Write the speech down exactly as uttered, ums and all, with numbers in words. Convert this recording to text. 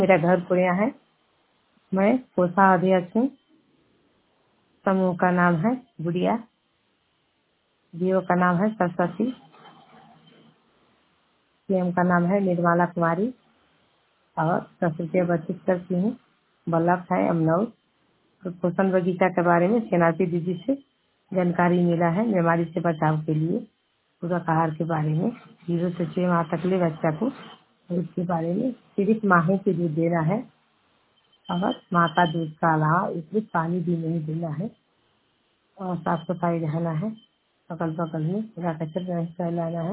मेरा घर पूर्णिया है। मैं कोषा अध्यक्ष हूँ। समूह का नाम है गुड़िया। बीओ का नाम है सरस्वती। सीएम का नाम है निर्मला कुमारी। और दस रुपये बचत करती हूँ। बल्लभ है अमनौर। तो पोषण बगीचा के बारे में सेनापति दीदी से जानकारी मिला है बीमारी से बचाव के लिए। पूरक आहार के बारे में जीरो से छह माह तक ले बच्चा को इसके बारे में सिर्फ माहे के दूध देना है और माँ का दूध का अलावा इसमें पानी भी नहीं देना है और साफ सफाई रहना है। अगल बगल में पूरा कचरा नहीं फैलाना है।